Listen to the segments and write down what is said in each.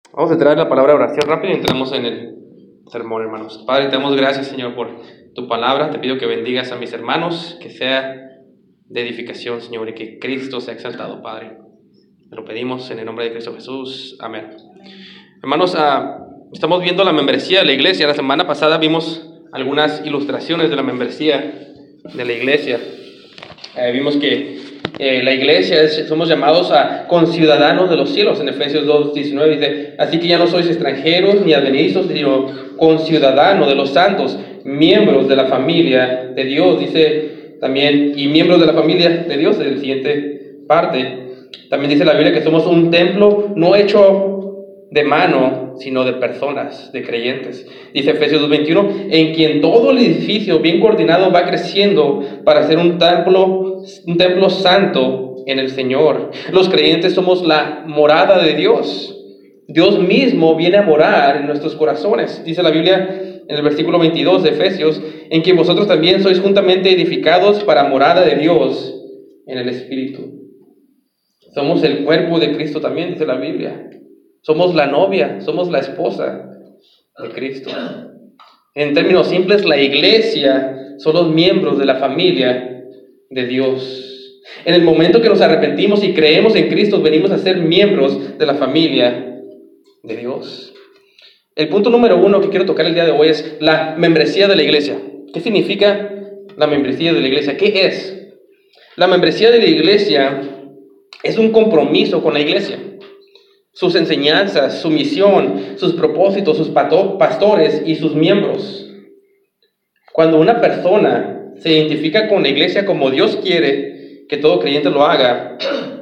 Vamos a entrar en la palabra de oración rápido y entramos en el sermón, hermanos. Padre, te damos gracias, Señor, por tu palabra. Te pido que bendigas a mis hermanos, que sea de edificación, Señor, y que Cristo sea exaltado, Padre. Te lo pedimos en el nombre de Cristo Jesús. Amén. Hermanos, estamos viendo la membresía de la iglesia. La semana pasada vimos algunas ilustraciones de la membresía de la iglesia. Vimos que la iglesia somos llamados a conciudadanos de los cielos. En Efesios 2:19 dice: así que ya no sois extranjeros ni advenedizos, sino conciudadanos de los santos, miembros de la familia de Dios. Dice también, y miembros de la familia de Dios, en la siguiente parte. También dice la Biblia que somos un templo no hecho de mano, sino de personas, de creyentes. Dice Efesios 2:21, en quien todo el edificio bien coordinado va creciendo para ser un templo santo en el Señor. Los creyentes somos la morada de Dios. Dios mismo viene a morar en nuestros corazones. Dice la Biblia en el versículo 22 de Efesios, en quien vosotros también sois juntamente edificados para morada de Dios en el Espíritu. Somos el cuerpo de Cristo también, dice la Biblia. Somos la novia, somos la esposa de Cristo. En términos simples, la iglesia son los miembros de la familia de Dios. En el momento que nos arrepentimos y creemos en Cristo, venimos a ser miembros de la familia de Dios. El punto número 1 que quiero tocar el día de hoy es la membresía de la iglesia. ¿Qué significa la membresía de la iglesia? ¿Qué es? La membresía de la iglesia es un compromiso con la iglesia. Sus enseñanzas, su misión, sus propósitos, sus pastores y sus miembros. Cuando una persona se identifica con la iglesia como Dios quiere que todo creyente lo haga,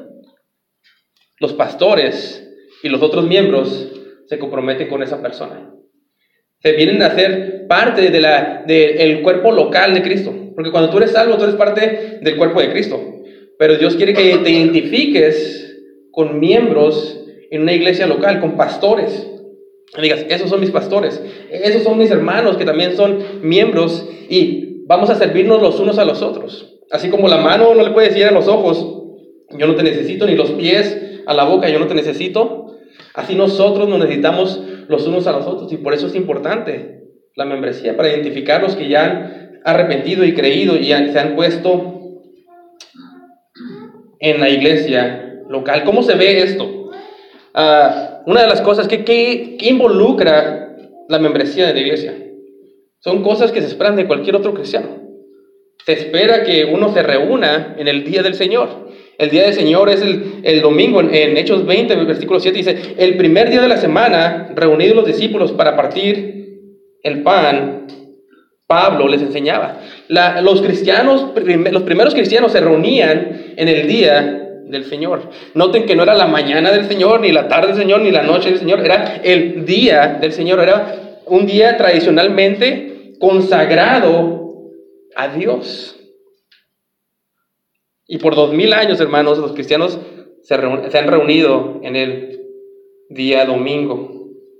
los pastores y los otros miembros se comprometen con esa persona. Se vienen a ser parte del cuerpo local de Cristo. Porque cuando tú eres salvo, tú eres parte del cuerpo de Cristo. Pero Dios quiere que te identifiques con miembros en una iglesia local, con pastores. Y digas, esos son mis pastores, esos son mis hermanos que también son miembros, y vamos a servirnos los unos a los otros. Así como la mano no le puede decir a los ojos, yo no te necesito, ni los pies a la boca, yo no te necesito. Así nosotros nos necesitamos los unos a los otros, y por eso es importante la membresía, para identificar los que ya han arrepentido y creído y se han puesto en la iglesia local. ¿Cómo se ve esto? Una de las cosas que involucra la membresía de la iglesia son cosas que se esperan de cualquier otro cristiano. Se espera que uno se reúna en el día del Señor. El día del Señor es el domingo. En Hechos 20, versículo 7 dice: el primer día de la semana, reunidos los discípulos para partir el pan, Pablo les enseñaba. Los primeros cristianos se reunían en el día del Señor. Noten que no era la mañana del Señor, ni la tarde del Señor, ni la noche del Señor. Era el día del Señor. Era un día tradicionalmente consagrado a Dios. Y por 2000 años, hermanos, los cristianos se han reunido en el día domingo.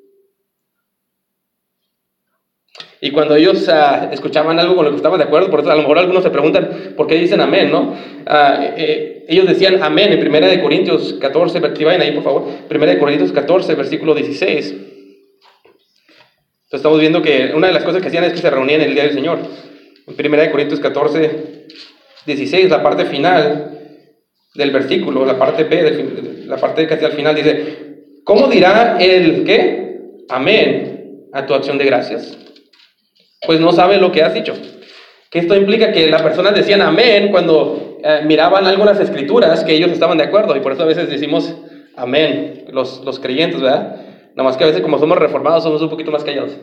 Y cuando ellos escuchaban algo con lo que estaban de acuerdo, por eso a lo mejor algunos se preguntan por qué dicen amén, ¿no? Ellos decían amén en 1 Corintios 14, si vayan ahí por favor, 1 Corintios 14, versículo 16. Entonces estamos viendo que una de las cosas que hacían es que se reunían en el día del Señor. En 1 Corintios 14, 16, la parte final del versículo, la parte B, la parte casi al final dice: ¿cómo dirá el qué? Amén a tu acción de gracias, pues no sabe lo que has dicho. Que esto implica que las personas decían amén cuando miraban algo en las escrituras que ellos estaban de acuerdo, y por eso a veces decimos amén, los creyentes, ¿verdad? Nada más que a veces, como somos reformados, somos un poquito más callados.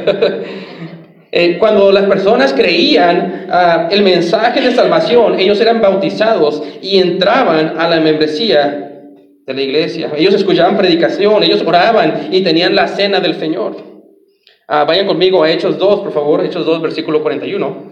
Cuando las personas creían el mensaje de salvación, ellos eran bautizados y entraban a la membresía de la iglesia. Ellos escuchaban predicación, ellos oraban y tenían la cena del Señor. Vayan conmigo a Hechos 2, por favor. Hechos 2, versículo 41.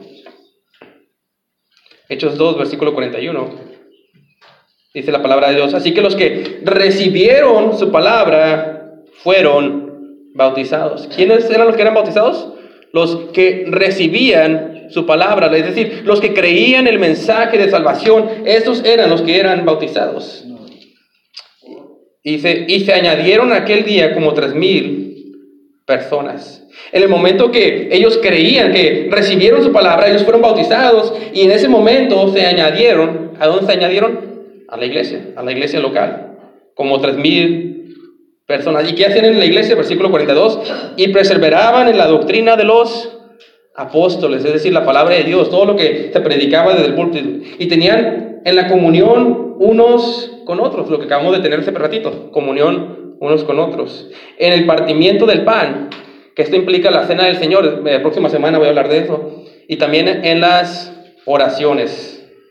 Hechos 2, versículo 41. Dice la palabra de Dios: así que los que recibieron su palabra fueron bautizados. ¿Quiénes eran los que eran bautizados? Los que recibían su palabra, es decir, los que creían el mensaje de salvación. Esos eran los que eran bautizados. Y se añadieron aquel día como 3,000 personas. En el momento que ellos creían, que recibieron su palabra, ellos fueron bautizados, y en ese momento se añadieron. ¿A dónde se añadieron? A la iglesia local, como 3,000 personas. ¿Y qué hacían en la iglesia? Versículo 42, y perseveraban en la doctrina de los apóstoles, es decir, la palabra de Dios, todo lo que se predicaba desde el púlpito, y tenían en la comunión unos con otros, lo que acabamos de tener hace ratito, comunión unos con otros, en el partimiento del pan, que esto implica la cena del Señor. La próxima semana voy a hablar de eso, y también en las oraciones.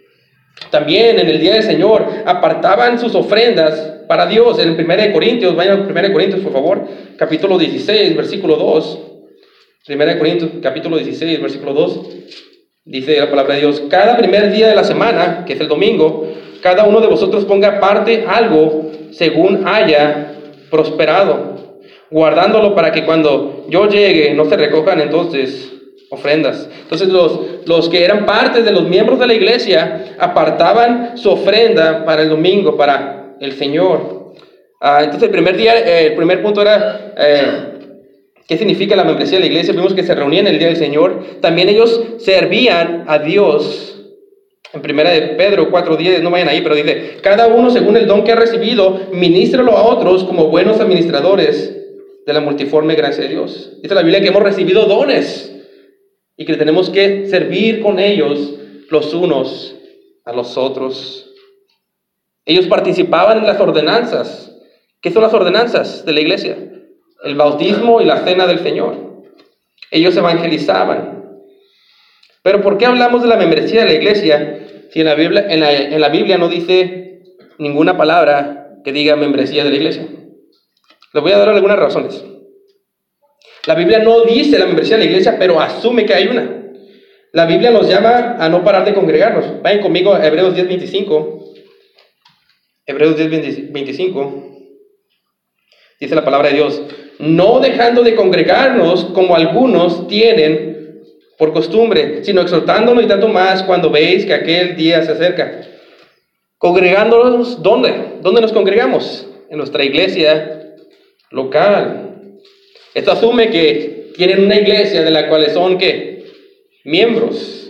También en el día del Señor apartaban sus ofrendas para Dios. En 1 Corintios, vayan a 1 Corintios por favor, capítulo 16, versículo 2. 1 Corintios, capítulo 16, versículo 2. Dice la palabra de Dios: cada primer día de la semana, que es el domingo, cada uno de vosotros ponga aparte algo según haya prosperado, guardándolo para que cuando yo llegue no se recojan entonces ofrendas. Entonces los que eran parte de los miembros de la iglesia apartaban su ofrenda para el domingo, para el Señor. Entonces el primer punto era ¿qué significa la membresía de la iglesia? Vimos que se reunían el día del Señor. También ellos servían a Dios. En 1 de Pedro 4:10, no vayan ahí, pero dice: cada uno según el don que ha recibido, ministralo a otros como buenos administradores de la multiforme gracia de Dios. Dice la Biblia que hemos recibido dones y que tenemos que servir con ellos los unos a los otros. Ellos participaban en las ordenanzas. ¿Qué son las ordenanzas de la iglesia? El bautismo y la cena del Señor. Ellos evangelizaban. Pero ¿por qué hablamos de la membresía de la iglesia si en la Biblia no dice ninguna palabra que diga membresía de la iglesia? Les voy a dar algunas razones. La Biblia no dice la membresía de la iglesia, pero asume que hay una. La Biblia nos llama a no parar de congregarnos. Vayan conmigo a Hebreos 10:25. Hebreos 10:25. Dice la palabra de Dios: no dejando de congregarnos como algunos tienen por costumbre, sino exhortándonos, y tanto más cuando veis que aquel día se acerca. Congregándonos, ¿dónde? ¿Dónde nos congregamos? En nuestra iglesia local. Esto asume que tienen una iglesia de la cual son, ¿qué? Miembros.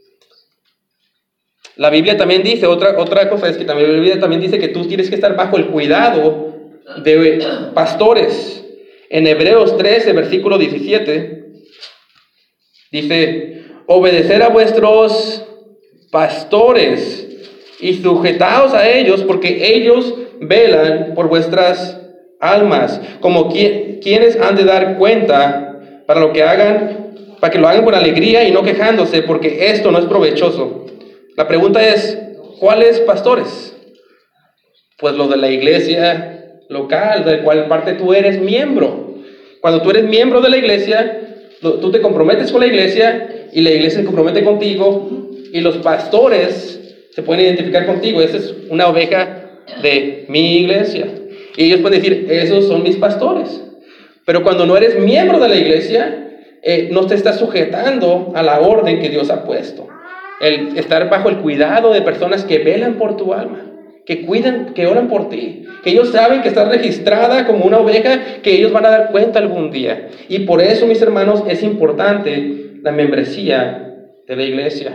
La Biblia también dice, otra cosa es que también la Biblia también dice que tú tienes que estar bajo el cuidado de pastores. En Hebreos 13, versículo 17, dice: obedecer a vuestros pastores y sujetaos a ellos, porque ellos velan por vuestras almas, como quienes han de dar cuenta para que lo hagan con alegría y no quejándose, porque esto no es provechoso. La pregunta es: ¿cuáles pastores? Pues los de la iglesia local, de cual parte tú eres miembro. Cuando tú eres miembro de la iglesia, tú te comprometes con la iglesia y la iglesia se compromete contigo, y los pastores se pueden identificar contigo. Esa es una oveja de mi iglesia. Y ellos pueden decir: esos son mis pastores. Pero cuando no eres miembro de la iglesia, no te estás sujetando a la orden que Dios ha puesto. El estar bajo el cuidado de personas que velan por tu alma, que cuidan, que oran por ti, que ellos saben que estás registrada como una oveja, que ellos van a dar cuenta algún día. Y por eso, mis hermanos, es importante la membresía de la iglesia.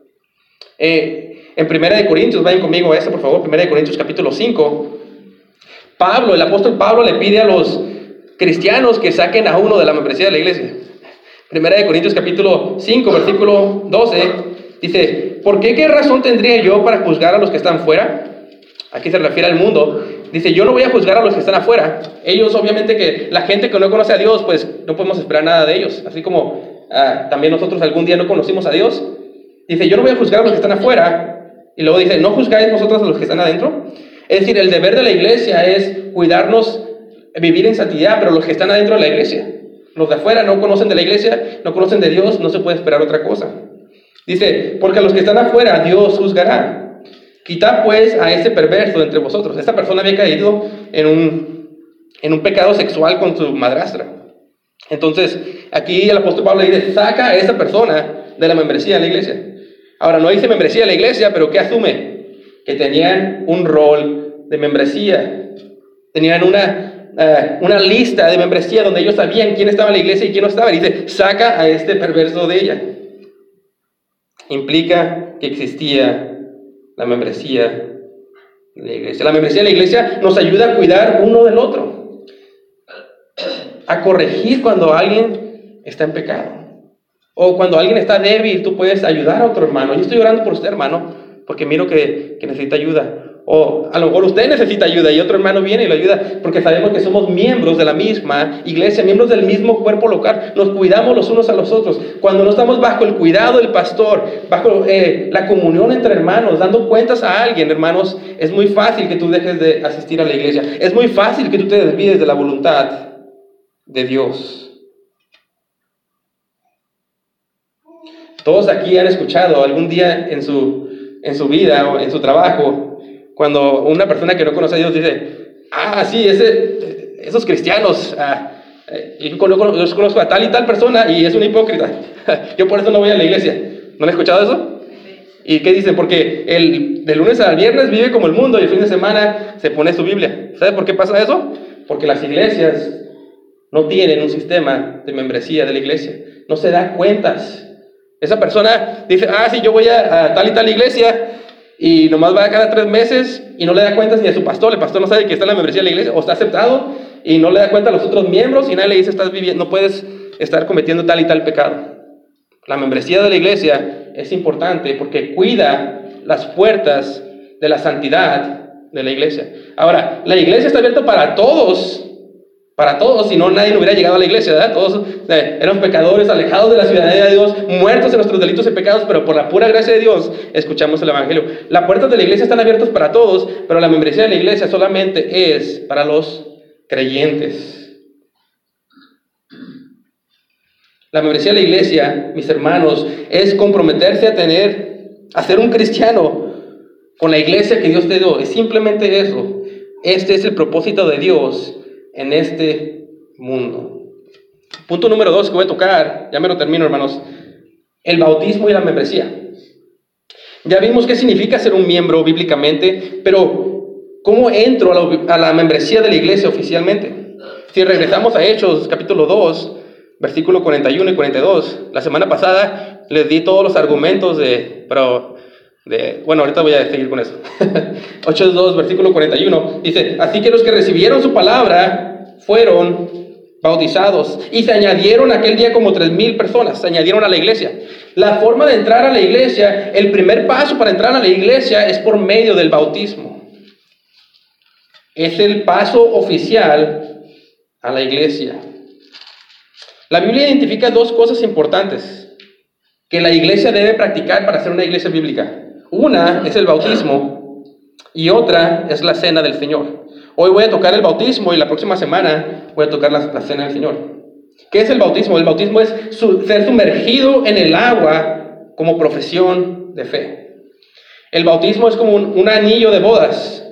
En 1 de Corintios, vayan conmigo a eso por favor, 1 de Corintios capítulo 5, el apóstol Pablo le pide a los cristianos que saquen a uno de la membresía de la iglesia. 1 de Corintios capítulo 5, versículo 12, dice: ¿por qué razón tendría yo para juzgar a los que están fuera? Aquí se refiere al mundo. Dice: yo no voy a juzgar a los que están afuera. Ellos, obviamente, que la gente que no conoce a Dios, pues no podemos esperar nada de ellos. Así como también nosotros algún día no conocimos a Dios. Dice: yo no voy a juzgar a los que están afuera. Y luego dice: ¿no juzgáis vosotros a los que están adentro? Es decir, el deber de la iglesia es cuidarnos, vivir en santidad, pero los que están adentro de la iglesia, los de afuera no conocen de la iglesia, no conocen de Dios, no se puede esperar otra cosa. Dice: porque a los que están afuera Dios juzgará. Quitad pues a ese perverso de entre vosotros. Esta persona había caído en un pecado sexual con su madrastra. Entonces, aquí el apóstol Pablo dice: saca a esa persona de la membresía de la iglesia. Ahora, no dice membresía de la iglesia, pero ¿qué asume? Que tenían un rol de membresía. Tenían una lista de membresía donde ellos sabían quién estaba en la iglesia y quién no estaba. Y dice, saca a este perverso de ella. Implica que existía la membresía de la iglesia. La membresía de la iglesia nos ayuda a cuidar uno del otro, a corregir cuando alguien está en pecado, o cuando alguien está débil. Tú puedes ayudar a otro hermano. Yo estoy orando por usted, hermano, porque miro que necesita ayuda. O a lo mejor usted necesita ayuda y otro hermano viene y lo ayuda, porque sabemos que somos miembros de la misma iglesia, miembros del mismo cuerpo local. Nos cuidamos los unos a los otros. Cuando no estamos bajo el cuidado del pastor, bajo la comunión entre hermanos, dando cuentas a alguien, hermanos, es muy fácil que tú dejes de asistir a la iglesia. Es muy fácil que tú te desvíes de la voluntad de Dios. Todos aquí han escuchado algún día en su vida o en su trabajo, cuando una persona que no conoce a Dios dice, sí, esos cristianos, yo conozco a tal y tal persona y es una hipócrita. Yo por eso no voy a la iglesia. ¿No han escuchado eso? ¿Y qué dicen? Porque de lunes al viernes vive como el mundo y el fin de semana se pone su Biblia. ¿Sabe por qué pasa eso? Porque las iglesias no tienen un sistema de membresía de la iglesia. No se da cuentas. Esa persona dice, sí, yo voy a tal y tal iglesia, y nomás va cada 3 meses y no le da cuentas ni a su pastor. El pastor no sabe que está en la membresía de la iglesia o está aceptado y no le da cuenta a los otros miembros y nadie le dice, no puedes estar cometiendo tal y tal pecado. La membresía de la iglesia es importante porque cuida las puertas de la santidad de la iglesia. Ahora, la iglesia está abierta para todos, si no nadie hubiera llegado a la iglesia, ¿verdad? Todos eran pecadores, alejados de la ciudadanía de Dios, muertos en nuestros delitos y pecados, pero por la pura gracia de Dios escuchamos el evangelio. Las puertas de la iglesia están abiertas para todos, pero la membresía de la iglesia solamente es para los creyentes. La membresía de la iglesia, mis hermanos, es comprometerse a ser un cristiano con la iglesia que Dios te dio. Es simplemente eso. Este es el propósito de Dios en este mundo. Punto número 2 que voy a tocar, ya me lo termino, hermanos: el bautismo y la membresía. Ya vimos qué significa ser un miembro bíblicamente, pero ¿cómo entro a la membresía de la iglesia oficialmente? Si regresamos a Hechos capítulo 2, versículo 41 y 42, la semana pasada les di todos los argumentos bueno, ahorita voy a seguir con eso. Hechos 2, versículo 41, dice: así que los que recibieron su palabra fueron bautizados, y se añadieron aquel día como 3,000 personas, se añadieron a la iglesia. La forma de entrar a la iglesia, el primer paso para entrar a la iglesia es por medio del bautismo. Es el paso oficial a la iglesia. La Biblia identifica 2 cosas importantes que la iglesia debe practicar para ser una iglesia bíblica. Una es el bautismo y otra es la cena del Señor. Hoy voy a tocar el bautismo y la próxima semana voy a tocar la cena del Señor. ¿Qué es el bautismo? El bautismo es ser sumergido en el agua como profesión de fe. El bautismo es como un anillo de bodas.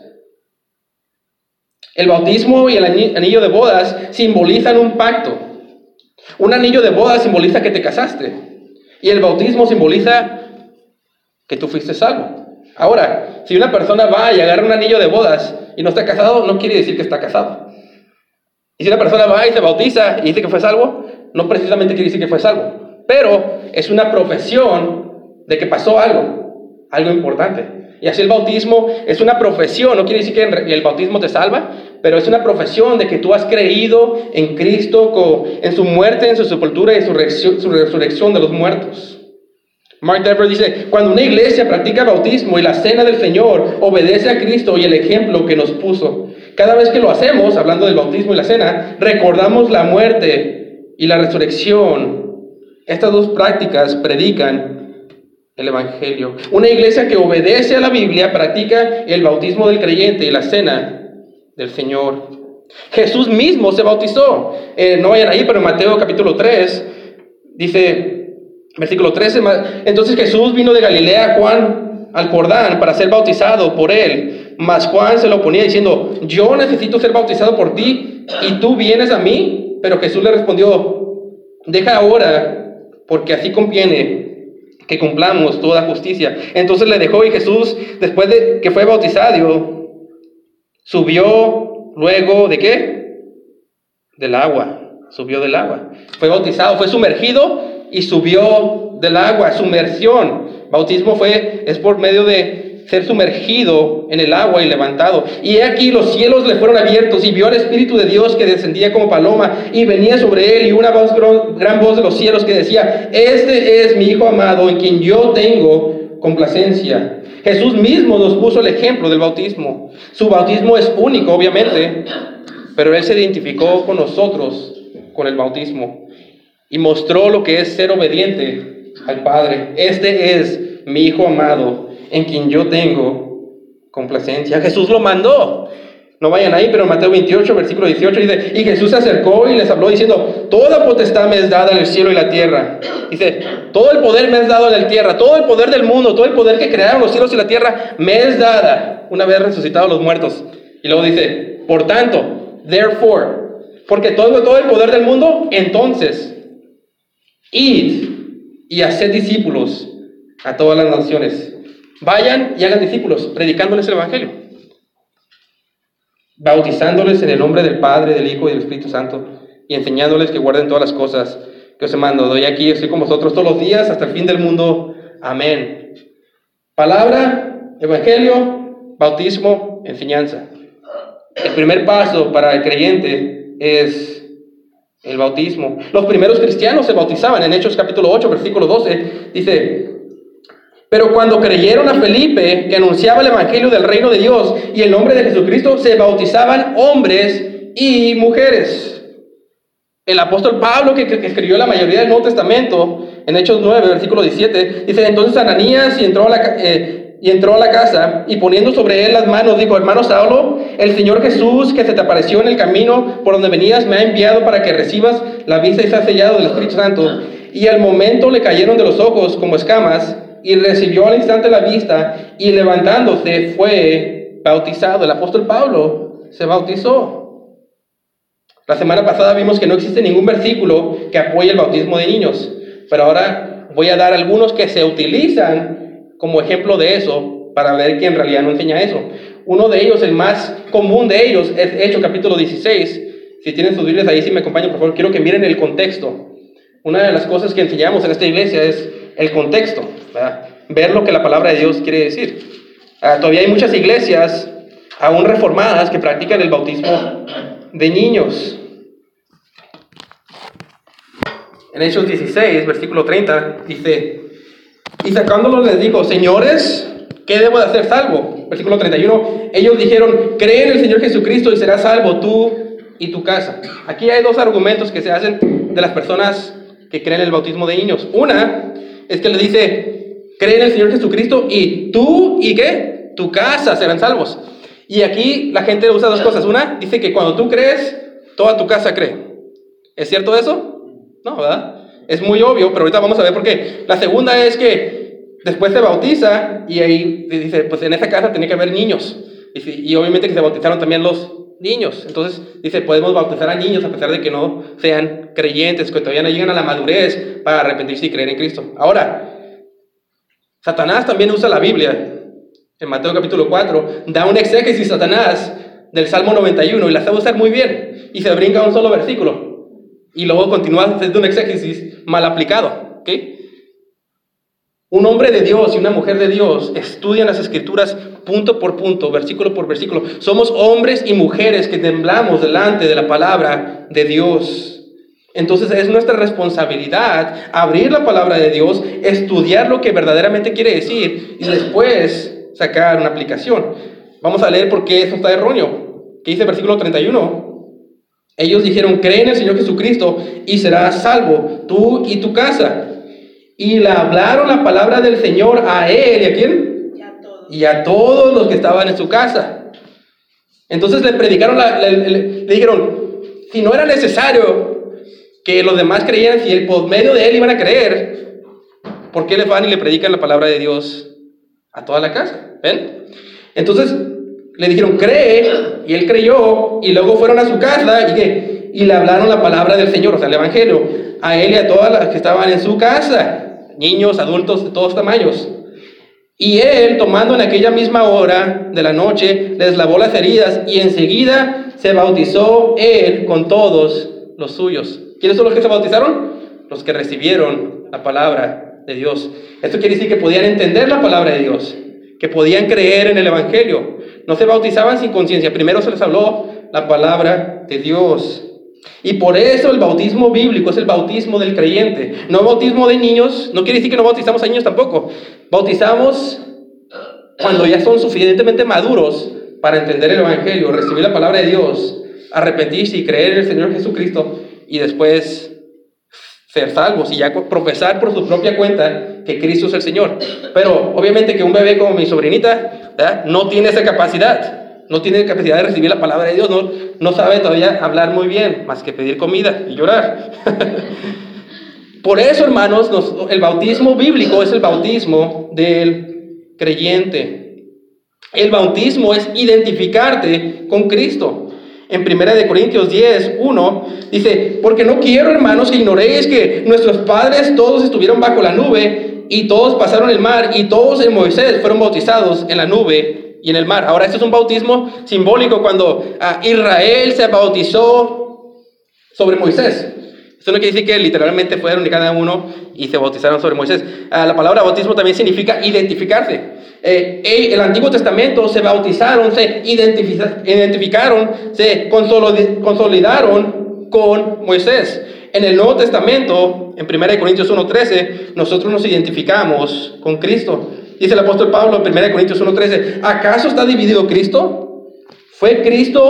El bautismo y el anillo de bodas simbolizan un pacto. Un anillo de bodas simboliza que te casaste y el bautismo simboliza que tú fuiste salvo. Ahora, si una persona va y agarra un anillo de bodas y no está casado, no quiere decir que está casado. Y si una persona va y se bautiza y dice que fue salvo, no precisamente quiere decir que fue salvo, pero es una profesión de que pasó algo importante. Y así el bautismo es una profesión, no quiere decir que el bautismo te salva, pero es una profesión de que tú has creído en Cristo, en su muerte, en su sepultura y su resurrección de los muertos. Mark Dever dice: cuando una iglesia practica el bautismo y la cena del Señor, obedece a Cristo y el ejemplo que nos puso. Cada vez que lo hacemos, hablando del bautismo y la cena, recordamos la muerte y la resurrección. Estas 2 prácticas predican el evangelio. Una iglesia que obedece a la Biblia practica el bautismo del creyente y la cena del Señor. Jesús mismo se bautizó. No vayan ahí, pero en Mateo capítulo 3 dice, versículo 13, entonces Jesús vino de Galilea a Juan al Jordán para ser bautizado por él, mas Juan se lo oponía diciendo: yo necesito ser bautizado por ti y tú vienes a mí. Pero Jesús le respondió: deja ahora, porque así conviene que cumplamos toda justicia. Entonces le dejó, y Jesús, después de que fue bautizado, subió luego ¿de qué? Del agua, subió del agua. Fue bautizado, fue sumergido y subió del agua, sumersión. Bautismo es por medio de ser sumergido en el agua y levantado. Y he aquí los cielos le fueron abiertos y vio al Espíritu de Dios que descendía como paloma y venía sobre él, y una gran voz de los cielos que decía: este es mi Hijo amado en quien yo tengo complacencia. Jesús mismo nos puso el ejemplo del bautismo. Su bautismo es único, obviamente, pero Él se identificó con nosotros con el bautismo y mostró lo que es ser obediente al Padre. Este es mi Hijo amado en quien yo tengo complacencia. Jesús lo mandó. No vayan ahí, pero en Mateo 28, versículo 18 dice: y Jesús se acercó y les habló diciendo: toda potestad me es dada en el cielo y la tierra. Dice: todo el poder me es dado en la tierra, todo el poder del mundo, todo el poder que crearon los cielos y la tierra me es dada, una vez resucitados los muertos. Y luego dice: por tanto, therefore, porque todo el poder del mundo, entonces, id y haced discípulos a todas las naciones. Vayan y hagan discípulos, predicándoles el evangelio, bautizándoles en el nombre del Padre, del Hijo y del Espíritu Santo, y enseñándoles que guarden todas las cosas que os he mandado. Y aquí estoy con vosotros todos los días hasta el fin del mundo. Amén. Palabra, evangelio, bautismo, enseñanza. El primer paso para el creyente es el bautismo. Los primeros cristianos se bautizaban. En Hechos capítulo 8, versículo 12, dice: pero cuando creyeron a Felipe, que anunciaba el evangelio del reino de Dios y el nombre de Jesucristo, se bautizaban hombres y mujeres. El apóstol Pablo, que escribió la mayoría del Nuevo Testamento, en Hechos 9, versículo 17, dice: entonces Ananías entró a la casa, y poniendo sobre él las manos, dijo: hermano Saulo, el Señor Jesús, que se te apareció en el camino por donde venías, me ha enviado para que recibas la vista y seas sellado del Espíritu Santo. Y al momento le cayeron de los ojos como escamas, y recibió al instante la vista, y levantándose fue bautizado. El apóstol Pablo se bautizó. La semana pasada vimos que no existe ningún versículo que apoye el bautismo de niños, pero ahora voy a dar algunos que se utilizan como ejemplo de eso, para ver que en realidad no enseña eso. Uno de ellos, el más común de ellos, es Hechos capítulo 16. Si tienen sus Biblias ahí, si me acompañan, por favor, quiero que miren el contexto. Una de las cosas que enseñamos en esta iglesia es el contexto, ¿verdad? Ver lo que la palabra de Dios quiere decir. Todavía hay muchas iglesias, aún reformadas, que practican el bautismo de niños. En Hechos 16, versículo 30, dice: y sacándolos les dijo: señores, ¿qué debo de hacer salvo? Versículo 31, ellos dijeron: cree en el Señor Jesucristo y serás salvo tú y tu casa. Aquí hay dos argumentos que se hacen de las personas que creen en el bautismo de niños. Una es que le dice: cree en el Señor Jesucristo y tú y ¿qué? Tu casa serán salvos. Y aquí la gente usa dos cosas. Una, dice que cuando tú crees, toda tu casa cree. ¿Es cierto eso? No, ¿verdad? Es muy obvio, pero ahorita vamos a ver por qué. La segunda es que después se bautiza y ahí dice: pues en esa casa tenía que haber niños. Y obviamente que se bautizaron también los niños. Entonces dice: podemos bautizar a niños a pesar de que no sean creyentes, que todavía no llegan a la madurez para arrepentirse y creer en Cristo. Ahora, Satanás también usa la Biblia. En Mateo capítulo 4 da un exégesis Satanás del Salmo 91 y la sabe usar muy bien, y se brinca un solo versículo y luego continúa desde un exégesis mal aplicado, ¿okay? Un hombre de Dios y una mujer de Dios estudian las Escrituras punto por punto, versículo por versículo. Somos hombres y mujeres que temblamos delante de la palabra de Dios. Entonces es nuestra responsabilidad abrir la palabra de Dios, estudiar lo que verdaderamente quiere decir y después sacar una aplicación. Vamos a leer por qué eso está erróneo. ¿Qué dice el versículo 31? Ellos dijeron: cree en el Señor Jesucristo y serás salvo tú y tu casa. Y le hablaron la palabra del Señor a él, ¿y a quién? Y a todos los que estaban en su casa. Entonces le predicaron, le dijeron: si no era necesario que los demás creyeran, si por medio de él iban a creer, ¿por qué les van y le predican la palabra de Dios a toda la casa? ¿Ven? Entonces le dijeron: cree, y él creyó, y luego fueron a su casa y le hablaron la palabra del Señor, o sea, el evangelio, a él y a todas las que estaban en su casa, niños, adultos de todos tamaños. Y él, tomando en aquella misma hora de la noche, les lavó las heridas y enseguida se bautizó él con todos los suyos. ¿Quiénes son los que se bautizaron? Los que recibieron la palabra de Dios. Esto quiere decir que podían entender la palabra de Dios, que podían creer en el Evangelio. No se bautizaban sin conciencia. Primero se les habló la palabra de Dios. Y por eso el bautismo bíblico es el bautismo del creyente. No bautismo de niños. No quiere decir que no bautizamos a niños tampoco. Bautizamos cuando ya son suficientemente maduros para entender el Evangelio, recibir la palabra de Dios, arrepentirse y creer en el Señor Jesucristo y después ser salvos y ya profesar por su propia cuenta que Cristo es el Señor. Pero obviamente que un bebé como mi sobrinita, ¿verdad?, no tiene esa capacidad. No tiene capacidad de recibir la palabra de Dios. No sabe todavía hablar muy bien, más que pedir comida y llorar. Por eso, hermanos, el bautismo bíblico es el bautismo del creyente. El bautismo es identificarte con Cristo. En 1 Corintios 10, 1, dice: porque no quiero, hermanos, que ignoréis que nuestros padres todos estuvieron bajo la nube y todos pasaron el mar y todos en Moisés fueron bautizados en la nube y en el mar. Ahora, esto es un bautismo simbólico cuando Israel se bautizó sobre Moisés. Esto no quiere decir que literalmente fueron de cada uno y se bautizaron sobre Moisés. La palabra bautismo también significa identificarse. En el Antiguo Testamento se bautizaron, se identificaron, se consolidaron con Moisés. En el Nuevo Testamento, en 1 Corintios 1:13, nosotros nos identificamos con Cristo. Dice el apóstol Pablo en 1 Corintios 1:13, ¿acaso está dividido Cristo? ¿Fue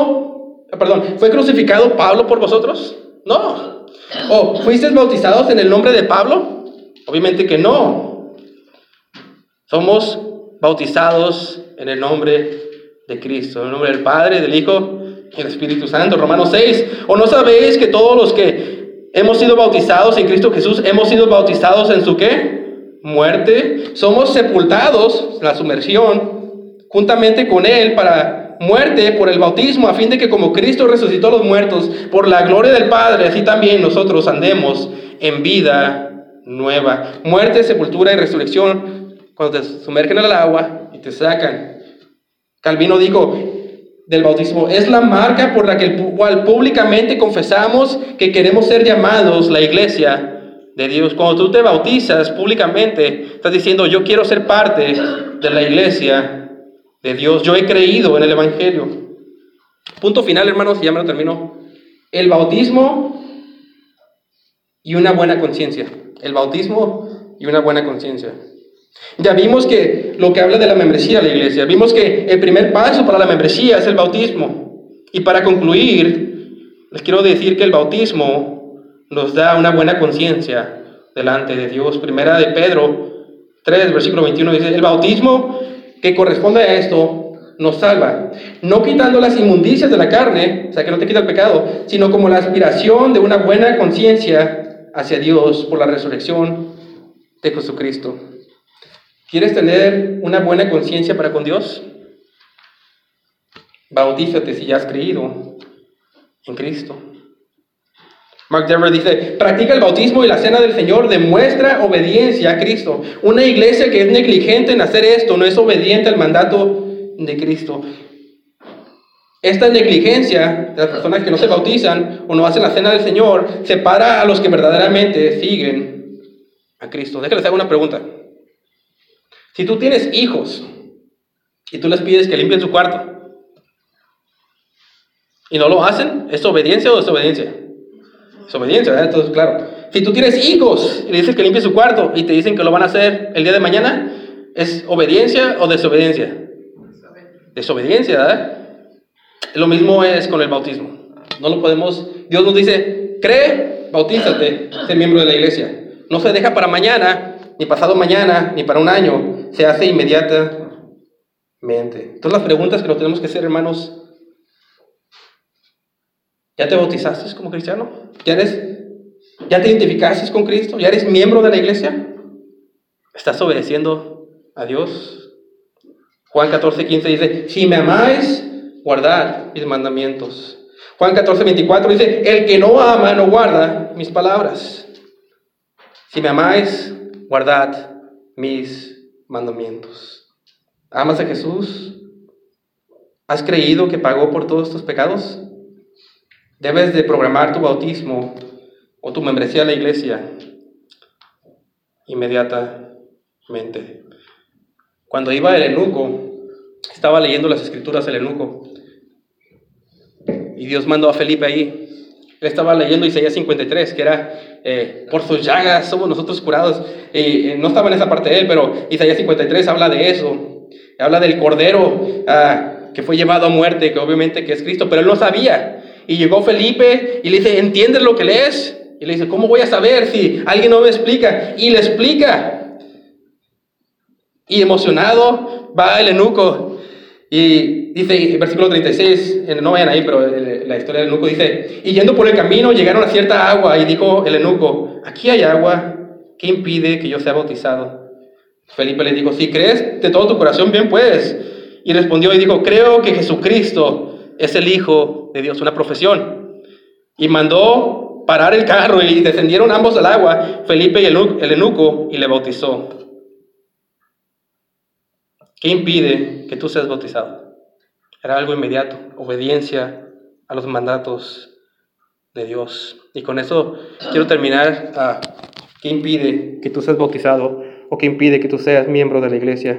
crucificado Pablo por vosotros? No. ¿O fuisteis bautizados en el nombre de Pablo? Obviamente que no. Somos bautizados en el nombre de Cristo, en el nombre del Padre, del Hijo y del Espíritu Santo. Romanos 6. ¿O no sabéis que todos los que hemos sido bautizados en Cristo Jesús hemos sido bautizados en su ¿qué? Muerte. Somos sepultados, la sumersión, juntamente con Él para muerte por el bautismo, a fin de que como Cristo resucitó a los muertos por la gloria del Padre, así también nosotros andemos en vida nueva. Muerte, sepultura y resurrección cuando te sumergen al agua y te sacan. Calvino dijo del bautismo: es la marca por la cual públicamente confesamos que queremos ser llamados la iglesia de Dios. Cuando tú te bautizas públicamente, estás diciendo: yo quiero ser parte de la iglesia de Dios. Yo he creído en el Evangelio. Punto final, hermanos, y ya me lo termino. El bautismo y una buena conciencia. El bautismo y una buena conciencia. Ya vimos que lo que habla de la membresía de la iglesia. Vimos que el primer paso para la membresía es el bautismo. Y para concluir, les quiero decir que el bautismo nos da una buena conciencia delante de Dios. Primera de Pedro 3, versículo 21 dice: el bautismo que corresponde a esto nos salva, no quitando las inmundicias de la carne, o sea que no te quita el pecado, sino como la aspiración de una buena conciencia hacia Dios por la resurrección de Jesucristo. ¿Quieres tener una buena conciencia para con Dios? Bautízate si ya has creído en Cristo. Mark Dever dice: practica el bautismo y la cena del Señor demuestra obediencia a Cristo. Una iglesia que es negligente en hacer esto no es obediente al mandato de Cristo. Esta negligencia de las personas que no se bautizan o no hacen la cena del Señor separa a los que verdaderamente siguen a Cristo. Déjenles hacer una pregunta. Si tú tienes hijos y tú les pides que limpien su cuarto y no lo hacen, ¿es obediencia o desobediencia? Es obediencia, ¿verdad? Entonces, claro. Si tú tienes hijos y le dices que limpie su cuarto y te dicen que lo van a hacer el día de mañana, ¿es obediencia o desobediencia? Desobediencia, ¿verdad? Lo mismo es con el bautismo. No lo podemos. Dios nos dice: cree, bautízate, sé miembro de la iglesia. No se deja para mañana, ni pasado mañana, ni para un año. Se hace inmediatamente. Entonces, las preguntas que nos tenemos que hacer, hermanos: ¿ya te bautizaste como cristiano? ¿Ya te identificaste con Cristo? ¿Ya eres miembro de la iglesia? ¿Estás obedeciendo a Dios? Juan 14:15 dice: si me amáis, guardad mis mandamientos. Juan 14:24 dice: el que no ama no guarda mis palabras. Si me amáis, guardad mis mandamientos. ¿Amas a Jesús? ¿Has creído que pagó por todos tus pecados? Debes de programar tu bautismo o tu membresía a la iglesia inmediatamente. Cuando iba el eunuco, estaba leyendo las escrituras el eunuco, y Dios mandó a Felipe ahí. Él estaba leyendo Isaías 53, que era por sus llagas somos nosotros curados. Y no estaba en esa parte de él, pero Isaías 53 habla de eso. Habla del Cordero que fue llevado a muerte, que obviamente que es Cristo, pero él no sabía. Y llegó Felipe y le dice, ¿entiendes lo que lees? Y le dice, ¿cómo voy a saber si alguien no me explica? Y le explica. Y emocionado va el eunuco. Y dice, versículo 36, no vayan ahí, pero la historia del eunuco dice, y yendo por el camino llegaron a cierta agua, y dijo el eunuco, aquí hay agua, ¿qué impide que yo sea bautizado? Felipe le dijo, si crees de todo tu corazón, bien puedes. Y respondió y dijo, creo que Jesucristo es el Hijo de Dios, una profesión. Y mandó parar el carro y descendieron ambos al agua, Felipe y el eunuco, y le bautizó. ¿Qué impide que tú seas bautizado? Era algo inmediato, obediencia a los mandatos de Dios. Y con eso quiero terminar. ¿Qué impide que tú seas bautizado o qué impide que tú seas miembro de la iglesia?